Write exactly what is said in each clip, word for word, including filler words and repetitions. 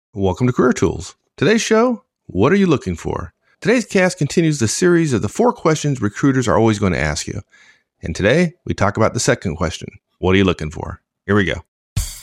Welcome to Career Tools. Today's show, what are you looking for? Today's cast continues the series of the four questions recruiters are always going to ask you. And today, we talk about the second question, what are you looking for? Here we go.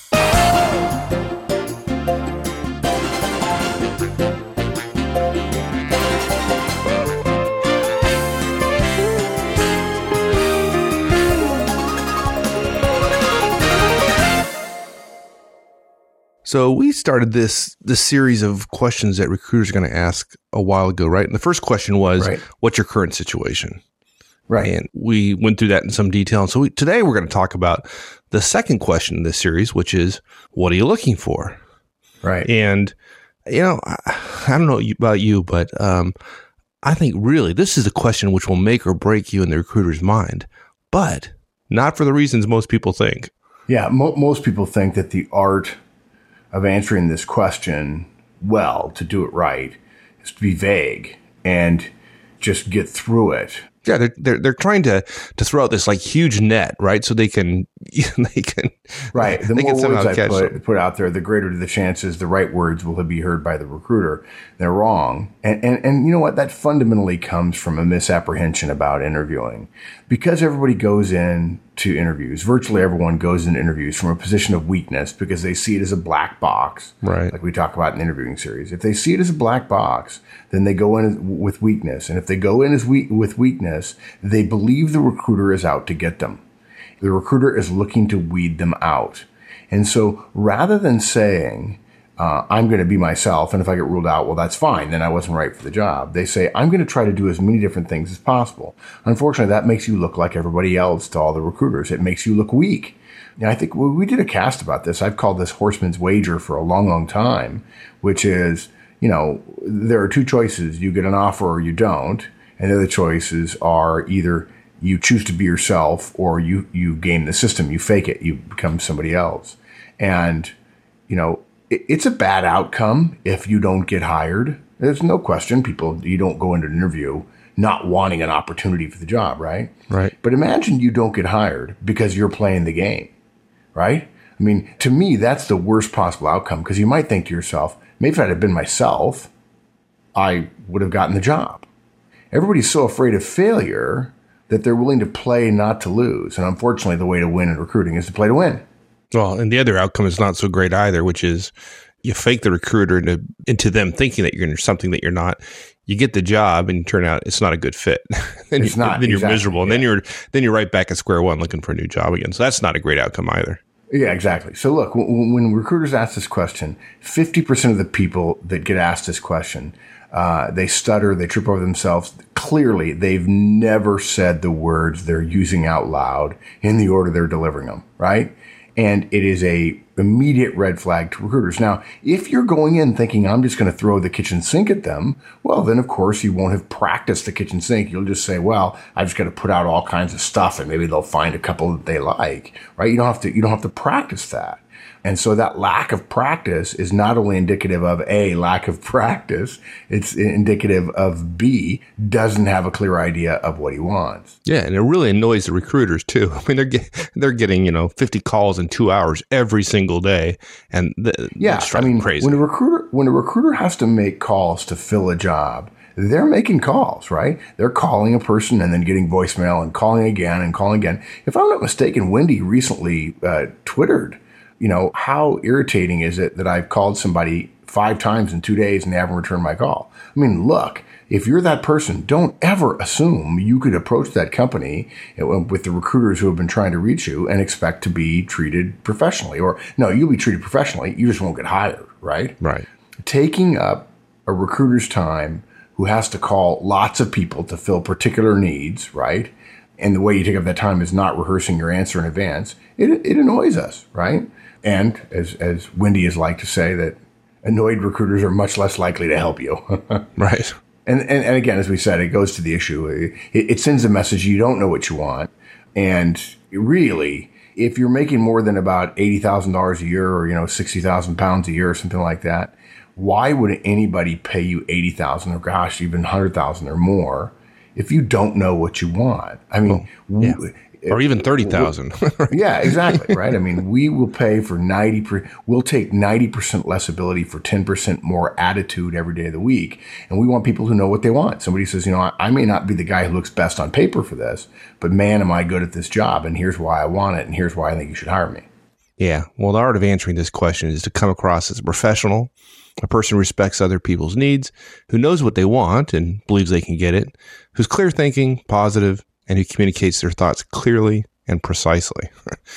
So we started this this series of questions that recruiters are going to ask a while ago, right? And the first question was, right. What's your current situation? Right. And we went through that in some detail. And so we, today we're going to talk about the second question in this series, which is, what are you looking for? Right. And, you know, I, I don't know about you, but um, I think really this is a question which will make or break you in the recruiter's mind, but not for the reasons most people think. Yeah. Mo- most people think that the art of answering this question well, to do it right, is to be vague and just get through it. Yeah, they're they're they're trying to to throw out this like huge net, right? So they can they can right. The they more can words I put them. put out there, the greater the chances the right words will be heard by the recruiter. They're wrong, and and and you know what? That fundamentally comes from a misapprehension about interviewing, because everybody goes in to interviews. Virtually everyone goes into interviews from a position of weakness because they see it as a black box, right? Like we talk about in the interviewing series. If they see it as a black box, then they go in with weakness, and if they go in as weak with weakness, they believe the recruiter is out to get them. The recruiter is looking to weed them out. And so rather than saying, uh, I'm going to be myself, and if I get ruled out, well, that's fine, then I wasn't right for the job, they say, I'm going to try to do as many different things as possible. Unfortunately, that makes you look like everybody else to all the recruiters. It makes you look weak. Now, I think well, we did a cast about this. I've called this Horseman's Wager for a long, long time, which is, you know, there are two choices. You get an offer or you don't. And the other choices are either you choose to be yourself or you, you game the system. You fake it. You become somebody else. And, you know, it, it's a bad outcome if you don't get hired. There's no question. People, you don't go into an interview not wanting an opportunity for the job, right? Right. But imagine you don't get hired because you're playing the game, right? I mean, to me, that's the worst possible outcome, because you might think to yourself, maybe if I had been myself, I would have gotten the job. Everybody's so afraid of failure that they're willing to play not to lose. And unfortunately, the way to win in recruiting is to play to win. Well, and the other outcome is not so great either, which is you fake the recruiter into, into them thinking that you're something that you're not. You get the job and you turn out it's not a good fit. then it's you, not. Then you're exactly, miserable. And yeah. then you're then you're right back at square one looking for a new job again. So that's not a great outcome either. Yeah, exactly. So look, when, when recruiters ask this question, fifty percent of the people that get asked this question, uh, they stutter, they trip over themselves. Clearly, they've never said the words they're using out loud in the order they're delivering them, right? And it is a immediate red flag to recruiters. Now, if you're going in thinking I'm just going to throw the kitchen sink at them, well, then of course you won't have practiced the kitchen sink. You'll just say, well, I've just got to put out all kinds of stuff and maybe they'll find a couple that they like, right? You don't have to, you don't have to practice that. And so that lack of practice is not only indicative of A, lack of practice, it's indicative of B, doesn't have a clear idea of what he wants. Yeah, and it really annoys the recruiters too. I mean, they're get, they're getting, you know, fifty calls in two hours every single day, and the, yeah, I mean, crazy. when a recruiter when a recruiter has to make calls to fill a job, they're making calls, right? They're calling a person and then getting voicemail and calling again and calling again. If I'm not mistaken, Wendy recently uh, Twittered, you know, how irritating is it that I've called somebody five times in two days and they haven't returned my call? I mean, look, if you're that person, don't ever assume you could approach that company with the recruiters who have been trying to reach you and expect to be treated professionally. Or no, you'll be treated professionally. You just won't get hired, right? Right. Taking up a recruiter's time who has to call lots of people to fill particular needs, right? And the way you take up that time is not rehearsing your answer in advance. It, it annoys us, right? And as as Wendy is like to say, that annoyed recruiters are much less likely to help you. Right. And, and and again, as we said, it goes to the issue. It, it sends a message you don't know what you want. And really, if you're making more than about eighty thousand dollars a year or, you know, sixty thousand pounds a year or something like that, why would anybody pay you eighty thousand dollars or, gosh, even one hundred thousand dollars or more if you don't know what you want? I mean, well, yeah. or even thirty thousand. Yeah, exactly. Right. I mean, we will pay for ninety percent, we'll take ninety percent less ability for ten percent more attitude every day of the week. And we want people who know what they want. Somebody says, you know, I, I may not be the guy who looks best on paper for this, but man, am I good at this job? And here's why I want it. And here's why I think you should hire me. Yeah. Well, the art of answering this question is to come across as a professional, a person who respects other people's needs, who knows what they want and believes they can get it, who's clear thinking, positive, and who communicates their thoughts clearly and precisely.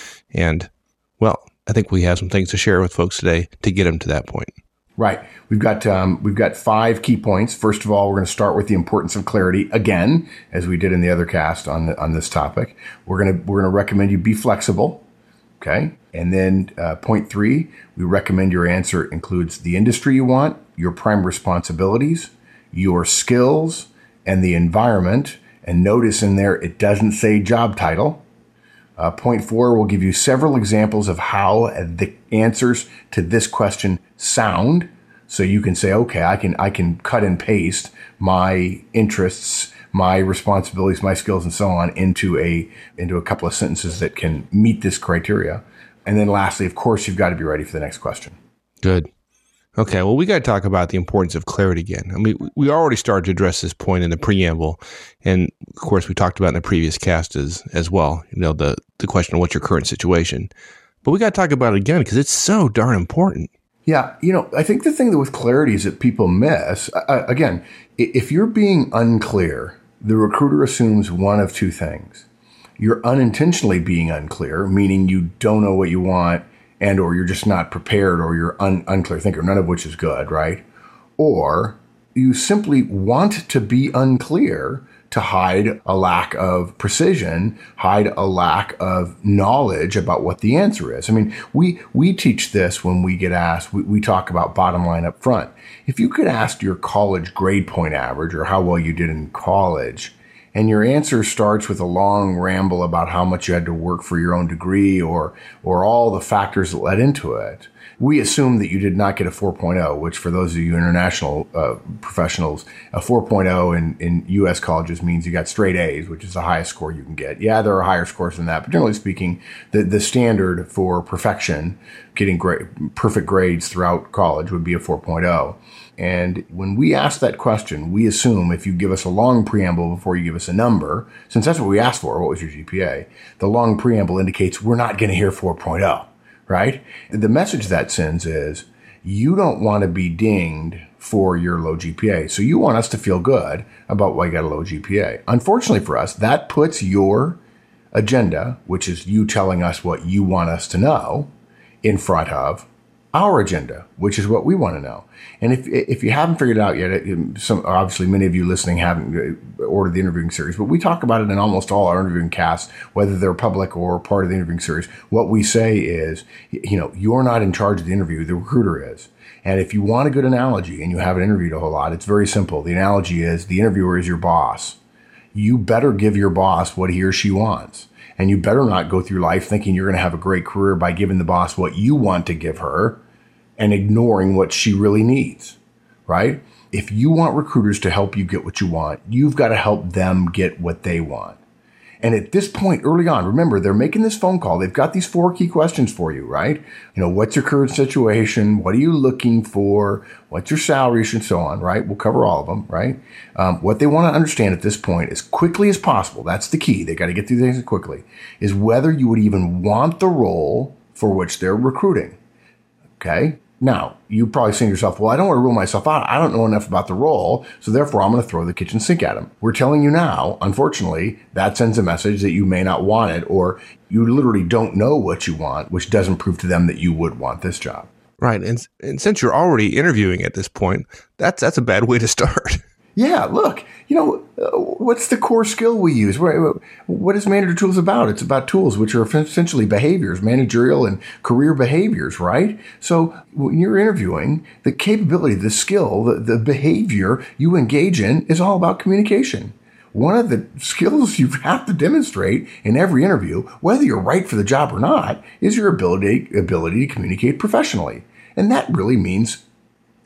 And, well, I think we have some things to share with folks today to get them to that point. Right. We've got um, we've got five key points. First of all, we're going to start with the importance of clarity again, as we did in the other cast on the, on this topic. We're going to we're going to recommend you be flexible. Okay. And then uh, point three, we recommend your answer includes the industry you want, your prime responsibilities, your skills, and the environment. And notice in there, it doesn't say job title. Uh, point four, we'll give you several examples of how the answers to this question sound. So you can say, okay, I can, I can cut and paste my interests, my responsibilities, my skills, and so on into a, into a couple of sentences that can meet this criteria. And then lastly, of course, you've got to be ready for the next question. Good. Okay, well, we got to talk about the importance of clarity again. I mean, we already started to address this point in the preamble, and of course, we talked about in the previous cast as as well. You know, the the question of what's your current situation, but we got to talk about it again because it's so darn important. Yeah, you know, I think the thing that with clarity is that people miss. Uh, again, if you're being unclear, the recruiter assumes one of two things: you're unintentionally being unclear, meaning you don't know what you want, and or you're just not prepared, or you're un- unclear thinker, none of which is good, right? Or you simply want to be unclear to hide a lack of precision, hide a lack of knowledge about what the answer is. I mean, we we teach this when we get asked, we, we talk about bottom line up front. If you could ask your college grade point average or how well you did in college, and your answer starts with a long ramble about how much you had to work for your own degree or or all the factors that led into it, we assume that you did not get a four point oh, which for those of you international uh, professionals, a four point oh in, in U S colleges means you got straight A's, which is the highest score you can get. Yeah, there are higher scores than that, but generally speaking, the, the standard for perfection, getting gra- perfect grades throughout college would be a four point oh. And when we ask that question, we assume if you give us a long preamble before you give us a number, since that's what we asked for, what was your G P A? The long preamble indicates we're not going to hear four point oh, right? The message that sends is you don't want to be dinged for your low G P A. So you want us to feel good about why you got a low G P A. Unfortunately for us, that puts your agenda, which is you telling us what you want us to know, in front of our agenda, which is what we want to know. And if if you haven't figured it out yet, some obviously many of you listening haven't ordered the interviewing series, but we talk about it in almost all our interviewing casts, whether they're public or part of the interviewing series. What we say is, you know, you're not in charge of the interview, the recruiter is. And if you want a good analogy and you haven't interviewed a whole lot, it's very simple. The analogy is the interviewer is your boss. You better give your boss what he or she wants. And you better not go through life thinking you're going to have a great career by giving the boss what you want to give her and ignoring what she really needs, right? If you want recruiters to help you get what you want, you've got to help them get what they want. And at this point, early on, remember, they're making this phone call. They've got these four key questions for you, right? You know, what's your current situation? What are you looking for? What's your salary? And so on, right? We'll cover all of them, right? Um, what they want to understand at this point, as quickly as possible, that's the key. They got to get through things quickly, is whether you would even want the role for which they're recruiting. Okay? Now, you probably say to yourself, well, I don't want to rule myself out. I don't know enough about the role, so therefore I'm going to throw the kitchen sink at them. We're telling you now, unfortunately, that sends a message that you may not want it, or you literally don't know what you want, which doesn't prove to them that you would want this job. Right. And, and since you're already interviewing at this point, that's that's a bad way to start. Yeah, look, you know, uh, what's the core skill we use? What is Manager Tools about? It's about tools, which are essentially behaviors, managerial and career behaviors, right? So when you're interviewing, the capability, the skill, the, the behavior you engage in is all about communication. One of the skills you have to demonstrate in every interview, whether you're right for the job or not, is your ability, ability to communicate professionally. And that really means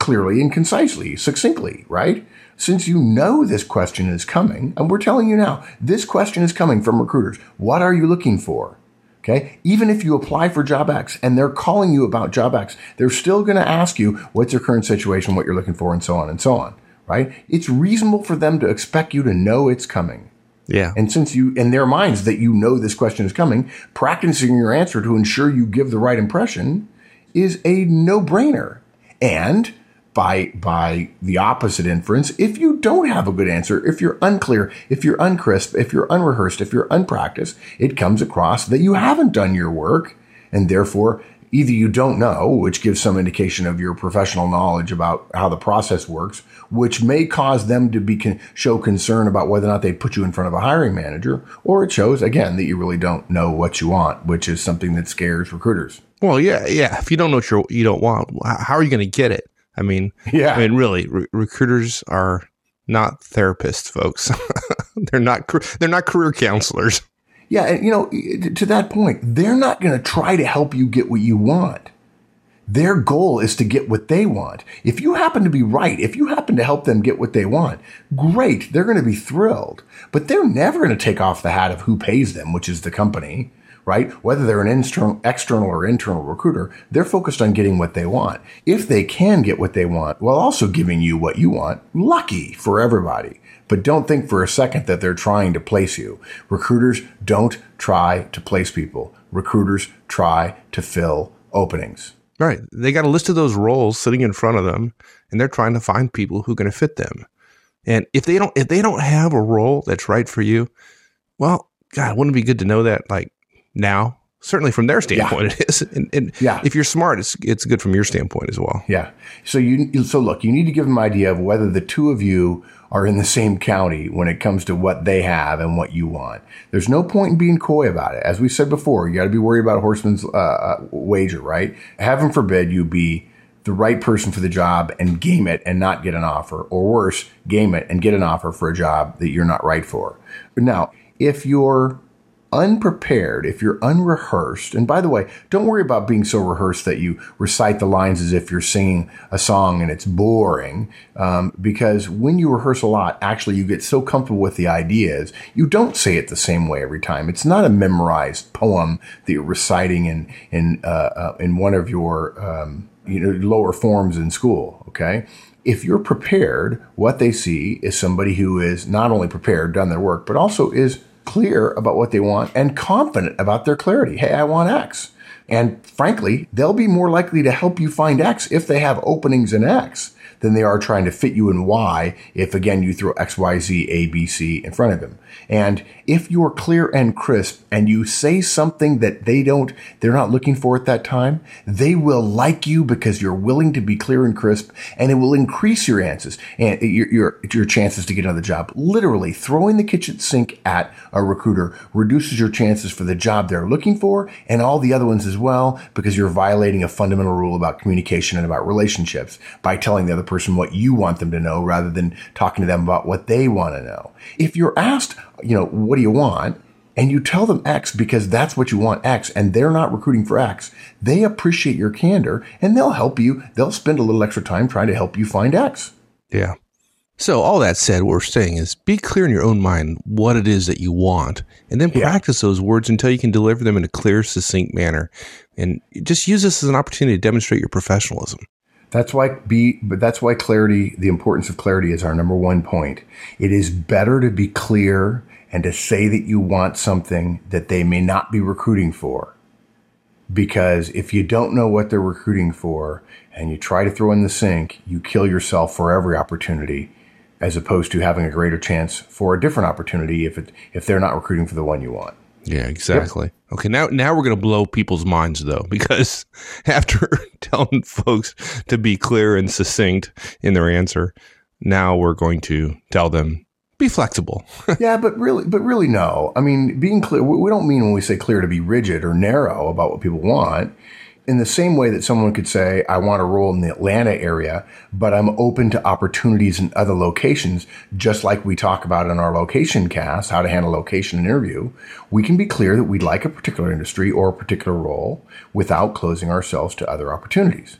clearly and concisely, succinctly, right? Since you know this question is coming, and we're telling you now, this question is coming from recruiters. What are you looking for? Okay. Even if you apply for job X and they're calling you about job X, they're still going to ask you what's your current situation, what you're looking for, and so on and so on. Right. It's reasonable for them to expect you to know it's coming. Yeah. And since you, in their minds that you know this question is coming, practicing your answer to ensure you give the right impression is a no-brainer. And by, by the opposite inference, if you don't have a good answer, if you're unclear, if you're uncrisp, if you're unrehearsed, if you're unpracticed, it comes across that you haven't done your work, and therefore either you don't know, which gives some indication of your professional knowledge about how the process works, which may cause them to be con- show concern about whether or not they put you in front of a hiring manager, or it shows, again, that you really don't know what you want, which is something that scares recruiters. Well, yeah, yeah. If you don't know what you're, you don't want, how are you going to get it? I mean, yeah. I mean, really, re- recruiters are not therapists, folks. they're not. They're not career counselors. Yeah, and you know, to that point, they're not going to try to help you get what you want. Their goal is to get what they want. If you happen to be right, if you happen to help them get what they want, great. They're going to be thrilled. But they're never going to take off the hat of who pays them, which is the company. Right? Whether they're an external, external or internal recruiter, they're focused on getting what they want. If they can get what they want while also giving you what you want, lucky for everybody. But don't think for a second that they're trying to place you. Recruiters don't try to place people. Recruiters try to fill openings. Right. They got a list of those roles sitting in front of them, and they're trying to find people who are going to fit them. And if they don't, if they don't have a role that's right for you, well, God, wouldn't it be good to know that, like, now? Certainly from their standpoint, yeah. It is. And, and yeah. If you're smart, it's it's good from your standpoint as well. Yeah. So you so look, you need to give them an idea of whether the two of you are in the same county when it comes to what they have and what you want. There's no point in being coy about it. As we said before, you got to be worried about a horseman's uh, wager, right? Heaven forbid you be the right person for the job and game it and not get an offer, or worse, game it and get an offer for a job that you're not right for. Now, if you're unprepared, if you're unrehearsed, and by the way, don't worry about being so rehearsed that you recite the lines as if you're singing a song and it's boring, um, because when you rehearse a lot, actually you get so comfortable with the ideas, you don't say it the same way every time. It's not a memorized poem that you're reciting in in uh, uh, in one of your um, you know lower forms in school. Okay. If you're prepared, what they see is somebody who is not only prepared, done their work, but also is clear about what they want and confident about their clarity. Hey, I want X. And frankly, they'll be more likely to help you find X if they have openings in X than they are trying to fit you in Y if, again, you throw X, Y, Z, A, B, C in front of them. And if you're clear and crisp and you say something that they don't, they're not looking for at that time, they will like you because you're willing to be clear and crisp, and it will increase your chances and your, your, your chances to get another job. Literally, throwing the kitchen sink at a recruiter reduces your chances for the job they're looking for and all the other ones as well, because you're violating a fundamental rule about communication and about relationships by telling the other person what you want them to know rather than talking to them about what they want to know. If you're asked, you know, what do you want? And you tell them X because that's what you want, X, and they're not recruiting for X, they appreciate your candor and they'll help you. They'll spend a little extra time trying to help you find X. Yeah. So all that said, what we're saying is be clear in your own mind what it is that you want, and then practice yeah. those words until you can deliver them in a clear, succinct manner. And just use this as an opportunity to demonstrate your professionalism. That's why be, but that's why clarity, the importance of clarity is our number one point. It is better to be clear and to say that you want something that they may not be recruiting for. Because if you don't know what they're recruiting for and you try to throw in the sink, you kill yourself for every opportunity, as opposed to having a greater chance for a different opportunity if it, if they're not recruiting for the one you want. Yeah, exactly. Yep. Okay, now now we're going to blow people's minds, though, because after telling folks to be clear and succinct in their answer, now we're going to tell them, be flexible. yeah, but really, but really, no. I mean, being clear, we don't mean when we say clear to be rigid or narrow about what people want. In the same way that someone could say, I want a role in the Atlanta area, but I'm open to opportunities in other locations, just like we talk about in our location cast, how to handle location interview, we can be clear that we'd like a particular industry or a particular role without closing ourselves to other opportunities.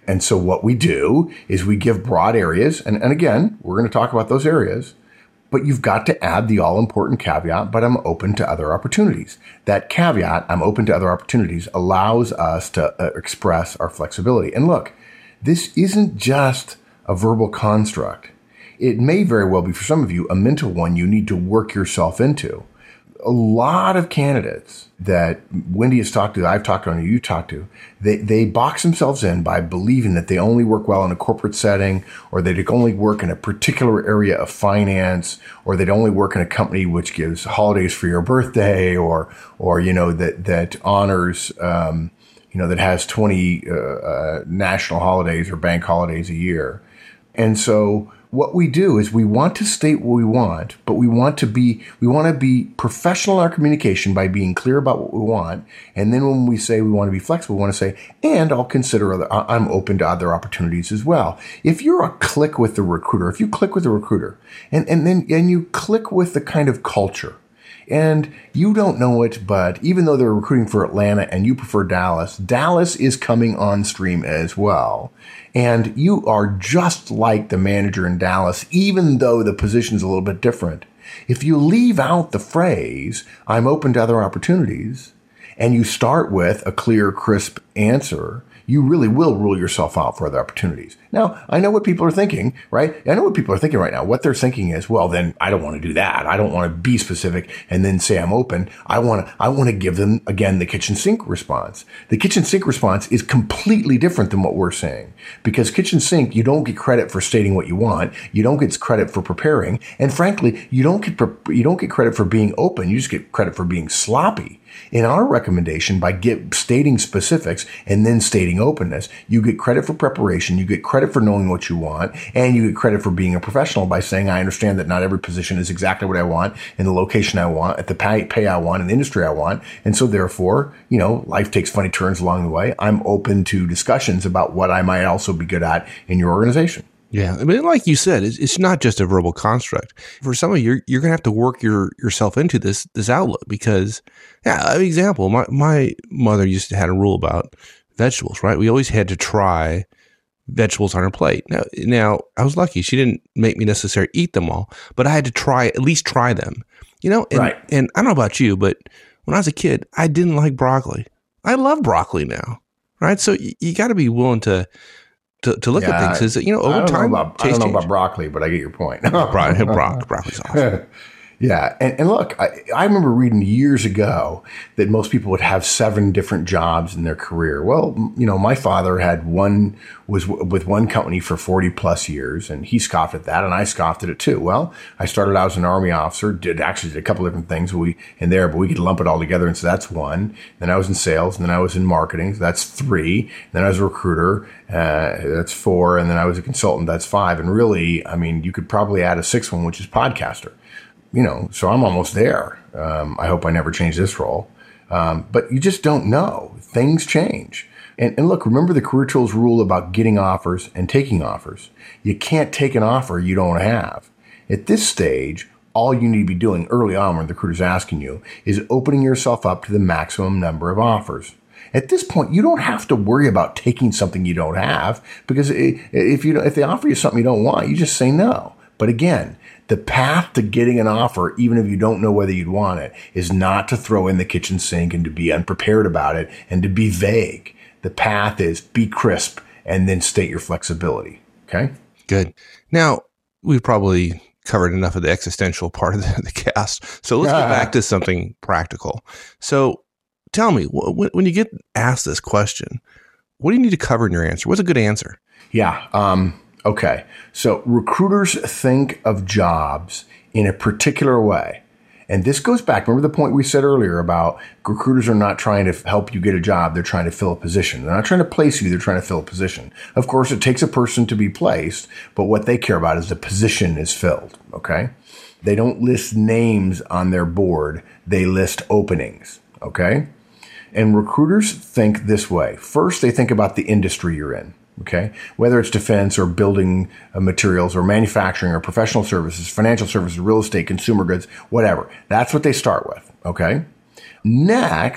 And so what we do is we give broad areas. And, and again, we're going to talk about those areas. But you've got to add the all-important caveat, but I'm open to other opportunities. That caveat, I'm open to other opportunities, allows us to uh, express our flexibility. And look, this isn't just a verbal construct. It may very well be, for some of you, a mental one you need to work yourself into. A lot of candidates that Wendy has talked to, I've talked to, and you talked to, they, they box themselves in by believing that they only work well in a corporate setting, or they only work in a particular area of finance, or they'd only work in a company which gives holidays for your birthday, or, or, you know, that, that honors, um, you know, that has twenty, uh, uh, national holidays or bank holidays a year. And so what we do is we want to state what we want, but we want to be, we want to be professional in our communication by being clear about what we want. And then when we say we want to be flexible, we want to say, and I'll consider other, I'm open to other opportunities as well. If you're a click with the recruiter, if you click with the recruiter and, and then, and you click with the kind of culture, and you don't know it, but even though they're recruiting for Atlanta and you prefer Dallas, Dallas is coming on stream as well. And you are just like the manager in Dallas, even though the position's a little bit different. If you leave out the phrase, I'm open to other opportunities, and you start with a clear, crisp answer, you really will rule yourself out for other opportunities. Now, I know what people are thinking, right? I know what people are thinking right now. What they're thinking is, well, then I don't want to do that. I don't want to be specific and then say I'm open. I want to, I want to give them, again, the kitchen sink response. The kitchen sink response is completely different than what we're saying, because kitchen sink, you don't get credit for stating what you want. You don't get credit for preparing. And frankly, you don't get, you don't get credit for being open. You just get credit for being sloppy. In our recommendation, by get, stating specifics and then stating openness, you get credit for preparation, you get credit for knowing what you want, and you get credit for being a professional by saying, I understand that not every position is exactly what I want, in the location I want, at the pay, pay I want, in the industry I want. And so therefore, you know, life takes funny turns along the way. I'm open to discussions about what I might also be good at in your organization. Yeah, I mean, like you said, it's, it's not just a verbal construct. For some of you, you're, you're going to have to work your yourself into this this outlook because, yeah, an example, my, my mother used to have a rule about vegetables, right? We always had to try vegetables on her plate. Now, now I was lucky. She didn't make me necessarily eat them all, but I had to try, at least try them, you know? And, right. and I don't know about you, but when I was a kid, I didn't like broccoli. I love broccoli now, right? So you, you got to be willing to To, to look yeah, at things is that, you know, over I don't time, know about, I don't know about broccoli, but I get your point. Bro- bro- broccoli's awesome. Yeah. And, and look, I, I remember reading years ago that most people would have seven different jobs in their career. Well, you know, my father had one, was w- with one company for forty plus years, and he scoffed at that, and I scoffed at it too. Well, I started out as an Army officer, did actually did a couple different things we in there, but we could lump it all together. And so that's one. Then I was in sales, and then I was in marketing. So that's three. And then I was a recruiter. Uh, that's four. And then I was a consultant. That's five. And really, I mean, you could probably add a sixth one, which is podcaster. You know, so I'm almost there. Um, I hope I never change this role. Um, but you just don't know. Things change. And, and look, remember the Career Tools rule about getting offers and taking offers. You can't take an offer you don't have. At this stage, all you need to be doing early on when the recruiter's asking you is opening yourself up to the maximum number of offers. At this point, you don't have to worry about taking something you don't have, because if you if they offer you something you don't want, you just say no. But again, the path to getting an offer, even if you don't know whether you'd want it, is not to throw in the kitchen sink and to be unprepared about it and to be vague. The path is be crisp and then state your flexibility. Okay? Good. Now, we've probably covered enough of the existential part of the, the cast. So let's get back to something practical. So tell me, wh- when you get asked this question, what do you need to cover in your answer? What's a good answer? Yeah. Um, okay. So recruiters think of jobs in a particular way. And this goes back, remember the point we said earlier about recruiters are not trying to help you get a job. They're trying to fill a position. They're not trying to place you. They're trying to fill a position. Of course, it takes a person to be placed, but what they care about is the position is filled. Okay. They don't list names on their board. They list openings. Okay. And recruiters think this way. First, they think about the industry you're in. Okay. Whether it's defense or building materials or manufacturing or professional services, financial services, real estate, consumer goods, whatever. That's what they start with. Okay. Next,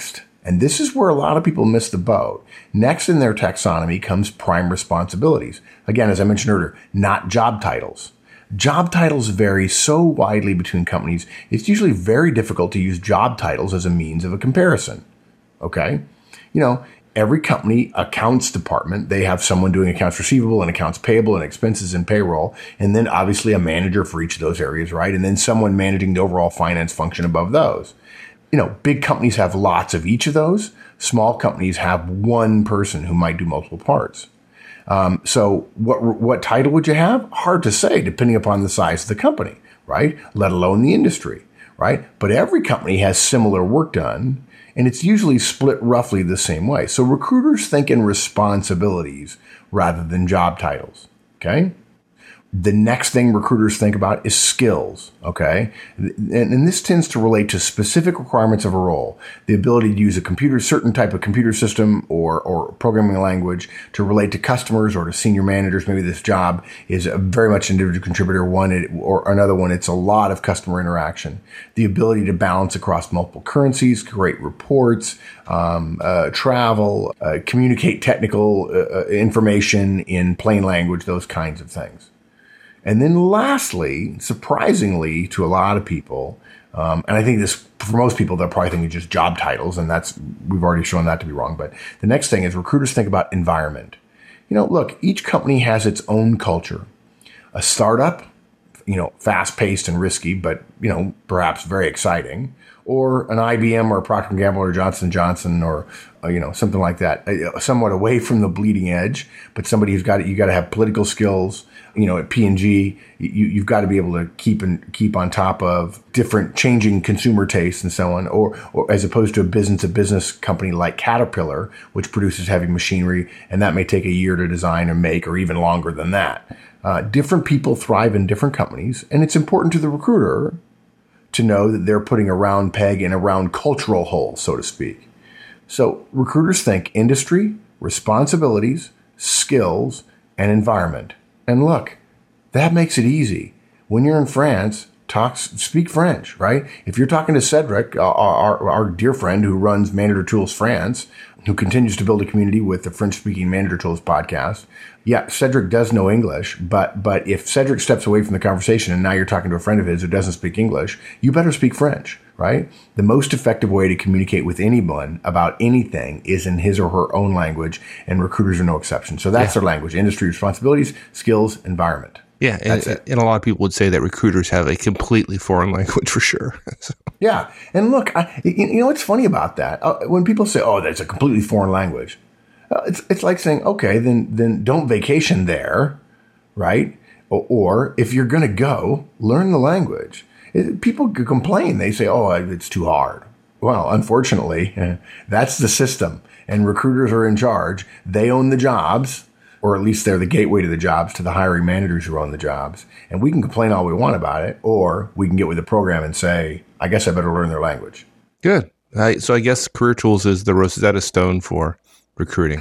And this is where a lot of people miss the boat. Next in their taxonomy comes prime responsibilities. Again, as I mentioned earlier, not job titles. Job titles vary so widely between companies, it's usually very difficult to use job titles as a means of a comparison. Okay? You know, every company accounts department, they have someone doing accounts receivable and accounts payable and expenses and payroll, and then obviously a manager for each of those areas, right? And then someone managing the overall finance function above those. You know, big companies have lots of each of those. Small companies have one person who might do multiple parts. Um, so what what title would you have? Hard to say, depending upon the size of the company, right? Let alone the industry, right? But every company has similar work done, and it's usually split roughly the same way. So recruiters think in responsibilities rather than job titles, okay? The next thing recruiters think about is skills, okay? And, and this tends to relate to specific requirements of a role. The ability to use a computer, certain type of computer system or, or programming language to relate to customers or to senior managers. Maybe this job is a very much individual contributor one, it, or another one, it's a lot of customer interaction. The ability to balance across multiple currencies, create reports, um, uh, travel, uh, communicate technical uh, information in plain language, those kinds of things. And then lastly, surprisingly to a lot of people, um, and I think this, for most people, they're probably thinking just job titles, and that's, we've already shown that to be wrong. But the next thing is recruiters think about environment. You know, look, each company has its own culture. A startup, you know, fast-paced and risky, but, you know, perhaps very exciting. Or an I B M or a Procter and Gamble or Johnson and Johnson or, uh, you know, something like that, uh, somewhat away from the bleeding edge, but somebody who's got, you got to have political skills. You know, at P and G, you, you've got to be able to keep and keep on top of different changing consumer tastes and so on, or, or as opposed to a business to business company like Caterpillar, which produces heavy machinery, and that may take a year to design or make, or even longer than that. Uh, different people thrive in different companies, and it's important to the recruiter to know that they're putting a round peg in a round cultural hole, so to speak. So recruiters think industry, responsibilities, skills, and environment. And look, that makes it easy. When you're in France, talk, speak French, right? If you're talking to Cedric, our, our, our dear friend who runs Manager Tools France, who continues to build a community with the French-speaking Manager Tools podcast, yeah, Cedric does know English, but but if Cedric steps away from the conversation and now you're talking to a friend of his who doesn't speak English, you better speak French, right? The most effective way to communicate with anyone about anything is in his or her own language, and recruiters are no exception. So that's yeah. their language: industry, responsibilities, skills, environment. Yeah, and, and a lot of people would say that recruiters have a completely foreign language for sure. So. Yeah, and look, I, you know what's funny about that? Uh, when people say, "Oh, that's a completely foreign language," uh, it's it's like saying, "Okay, then then don't vacation there, right?" Or, or if you're going to go, learn the language. It, people complain; they say, "Oh, it's too hard." Well, unfortunately, that's the system, and recruiters are in charge. They own the jobs. Or at least they're the gateway to the jobs, to the hiring managers who own the jobs. And we can complain all we want about it, or we can get with the program and say, I guess I better learn their language. Good. Uh, so I guess Career Tools is the Rosetta Stone for recruiting.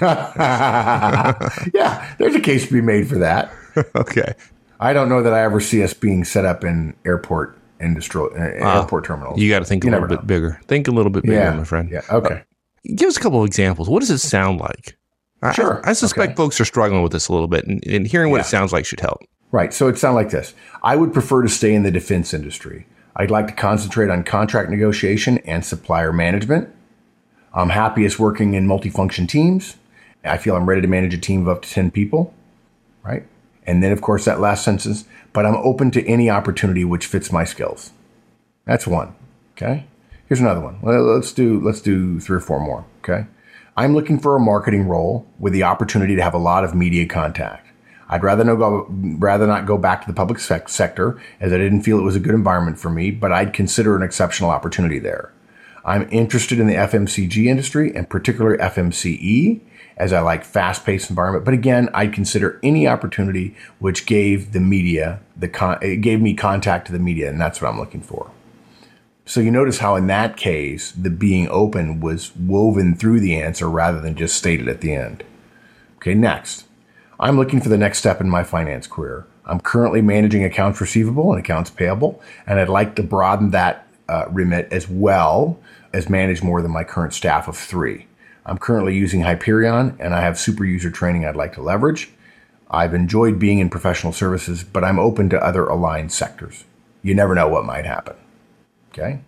Yeah, there's a case to be made for that. Okay. I don't know that I ever see us being set up in airport industry, uh, uh, airport terminals. You got to think you a little bit know. bigger. Think a little bit bigger, yeah. my friend. Yeah. Okay. Uh, give us a couple of examples. What does it sound like? Sure. I, I suspect okay. folks are struggling with this a little bit, and, and hearing what yeah. it sounds like should help. Right. So it sounds like this. I would prefer to stay in the defense industry. I'd like to concentrate on contract negotiation and supplier management. I'm happiest working in multifunction teams. I feel I'm ready to manage a team of up to ten people. Right. And then, of course, that last sentence, but I'm open to any opportunity which fits my skills. That's one. Okay. Here's another one. Well, let's do, let's do three or four more. Okay. I'm looking for a marketing role with the opportunity to have a lot of media contact. I'd rather no go, rather not go back to the public sec- sector as I didn't feel it was a good environment for me, but I'd consider an exceptional opportunity there. I'm interested in the F M C G industry and particularly F M C E as I like fast-paced environment. But again, I'd consider any opportunity which gave the media, the con- it gave me contact to the media, and that's what I'm looking for. So you notice how in that case, the being open was woven through the answer rather than just stated at the end. Okay, next. I'm looking for the next step in my finance career. I'm currently managing accounts receivable and accounts payable, and I'd like to broaden that uh, remit as well as manage more than my current staff of three. I'm currently using Hyperion, and I have super user training I'd like to leverage. I've enjoyed being in professional services, but I'm open to other aligned sectors. You never know what might happen. Okay?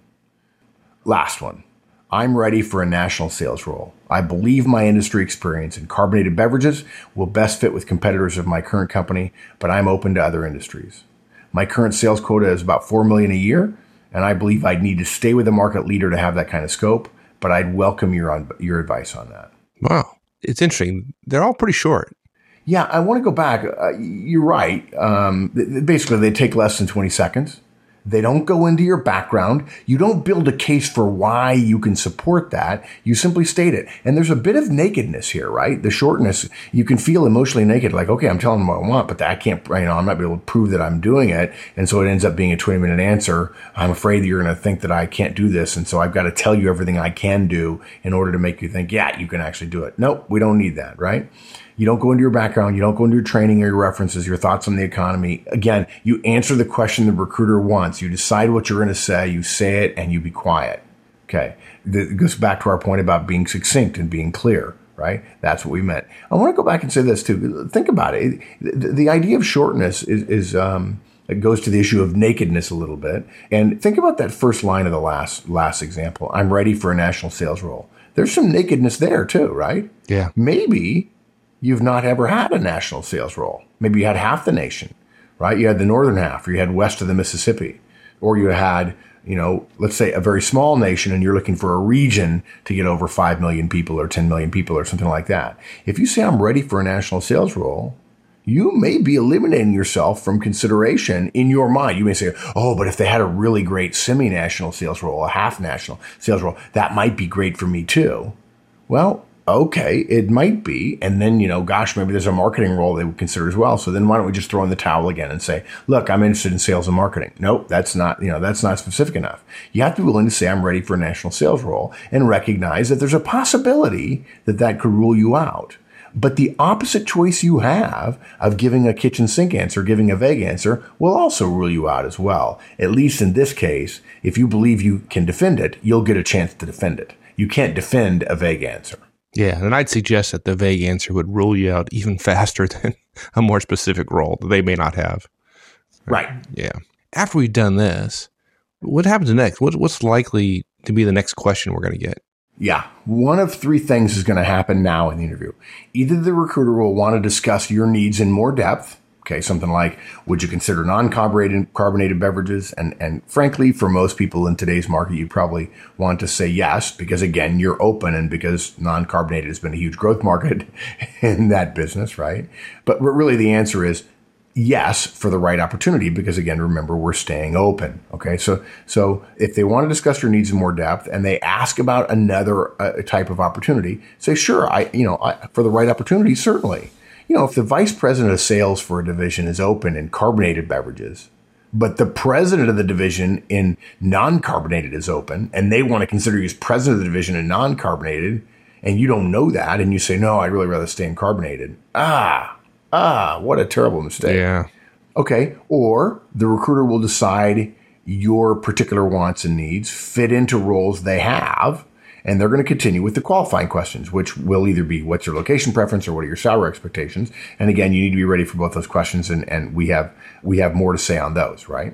Last one. I'm ready for a national sales role. I believe my industry experience in carbonated beverages will best fit with competitors of my current company, but I'm open to other industries. My current sales quota is about four million dollars a year, and I believe I'd need to stay with a market leader to have that kind of scope, but I'd welcome your on, your advice on that. Wow. It's interesting. They're all pretty short. Yeah, I want to go back. Uh, you're right. Um, basically, they take less than twenty seconds. They don't go into your background. You don't build a case for why you can support that. You simply state it. And there's a bit of nakedness here, right? The shortness, you can feel emotionally naked. Like, okay, I'm telling them what I want, but I can't, you know, I'm not able to prove that I'm doing it. And so it ends up being a twenty minute answer. I'm afraid that you're going to think that I can't do this. And so I've got to tell you everything I can do in order to make you think, yeah, you can actually do it. Nope, we don't need that, right? You don't go into your background. You don't go into your training or your references, your thoughts on the economy. Again, you answer the question the recruiter wants. You decide what you're going to say. You say it and you be quiet. Okay. It goes back to our point about being succinct and being clear, right? That's what we meant. I want to go back and say this too. Think about it. The, the idea of shortness is, is um, it goes to the issue of nakedness a little bit. And think about that first line of the last, last example. I'm ready for a national sales role. There's some nakedness there too, right? Yeah. Maybe you've not ever had a national sales role. Maybe you had half the nation, right? You had the northern half, or you had west of the Mississippi, or you had, you know, let's say a very small nation and you're looking for a region to get over five million people or ten million people or something like that. If you say I'm ready for a national sales role, you may be eliminating yourself from consideration in your mind. You may say, oh, but if they had a really great semi-national sales role, a half national sales role, that might be great for me too. Well, okay, it might be. And then, you know, gosh, maybe there's a marketing role they would consider as well. So then why don't we just throw in the towel again and say, look, I'm interested in sales and marketing. Nope, that's not, you know, that's not specific enough. You have to be willing to say I'm ready for a national sales role and recognize that there's a possibility that that could rule you out. But the opposite choice you have of giving a kitchen sink answer, giving a vague answer, will also rule you out as well. At least in this case, if you believe you can defend it, you'll get a chance to defend it. You can't defend a vague answer. Yeah, and I'd suggest that the vague answer would rule you out even faster than a more specific role that they may not have. Right. Yeah. After we've done this, what happens next? What, what's likely to be the next question we're going to get? Yeah. One of three things is going to happen now in the interview. Either the recruiter will want to discuss your needs in more depth. Okay, something like, would you consider non-carbonated carbonated beverages? And and frankly, for most people in today's market, you probably want to say yes, because again, you're open and because non-carbonated has been a huge growth market in that business, right? But really the answer is yes for the right opportunity, because again, remember, we're staying open. Okay, so so if they want to discuss your needs in more depth and they ask about another uh, type of opportunity, say, sure, I you know, I, for the right opportunity, certainly. You know, if the vice president of sales for a division is open in carbonated beverages, but the president of the division in non-carbonated is open, and they want to consider you as president of the division in non-carbonated, and you don't know that, and you say, no, I'd really rather stay in carbonated. Ah, ah, what a terrible mistake. Yeah. Okay. Or the recruiter will decide your particular wants and needs fit into roles they have, and they're going to continue with the qualifying questions, which will either be what's your location preference or what are your salary expectations. And again, you need to be ready for both those questions, and, and we have we have more to say on those, right?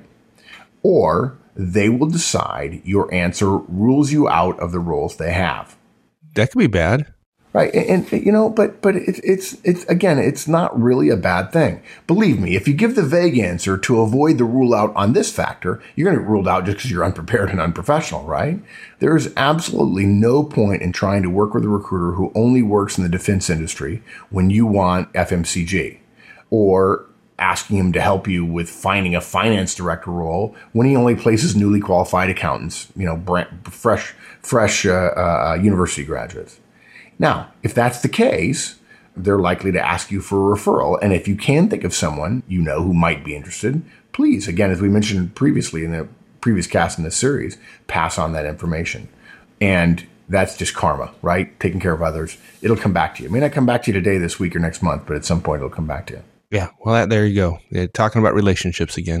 Or they will decide your answer rules you out of the roles they have. That could be bad. Right. And, and you know, but but it's, it's, it's, again, it's not really a bad thing. Believe me, if you give the vague answer to avoid the rule out on this factor, you're going to get ruled out just because you're unprepared and unprofessional, right? There is absolutely no point in trying to work with a recruiter who only works in the defense industry when you want F M C G, or asking him to help you with finding a finance director role when he only places newly qualified accountants, you know, brand, fresh, fresh uh, uh, university graduates. Now, if that's the case, they're likely to ask you for a referral. And if you can think of someone you know who might be interested, please, again, as we mentioned previously in the previous cast in this series, pass on that information. And that's just karma, right? Taking care of others. It'll come back to you. It may not come back to you today, this week, or next month, but at some point it'll come back to you. Yeah. Well, that, there you go. Yeah, talking about relationships again.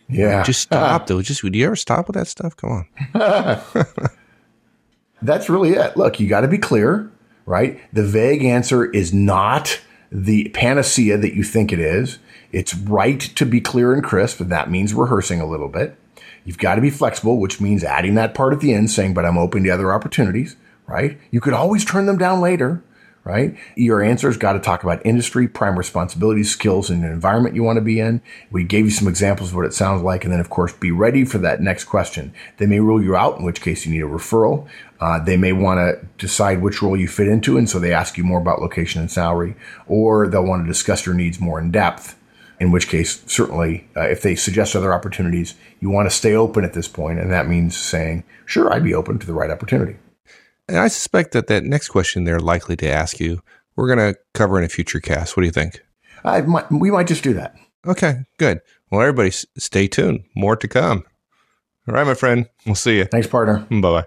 Yeah. Just stop, though. Just, would you ever stop with that stuff? Come on. That's really it. Look, you got to be clear, right? The vague answer is not the panacea that you think it is. It's right to be clear and crisp, and that means rehearsing a little bit. You've got to be flexible, which means adding that part at the end, saying, but I'm open to other opportunities, right? You could always turn them down later, right? Your answer's got to talk about industry, prime responsibilities, skills, and the environment you want to be in. We gave you some examples of what it sounds like. And then, of course, be ready for that next question. They may rule you out, in which case you need a referral. Uh, they may want to decide which role you fit into, and so they ask you more about location and salary, or they'll want to discuss your needs more in depth. In which case, certainly, uh, if they suggest other opportunities, you want to stay open at this point, and that means saying, sure, I'd be open to the right opportunity. And I suspect that that next question they're likely to ask you, we're going to cover in a future cast. What do you think? I might, we might just do that. Okay, good. Well, everybody s- stay tuned. More to come. All right, my friend. We'll see you. Thanks, partner. Bye-bye.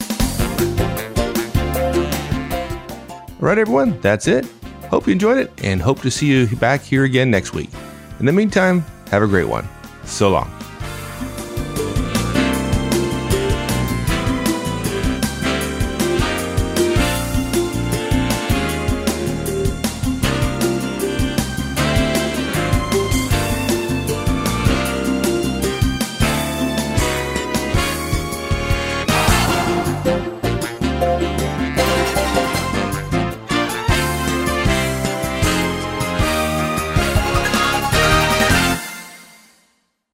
All right, everyone. That's it. Hope you enjoyed it and hope to see you back here again next week. In the meantime, have a great one. So long.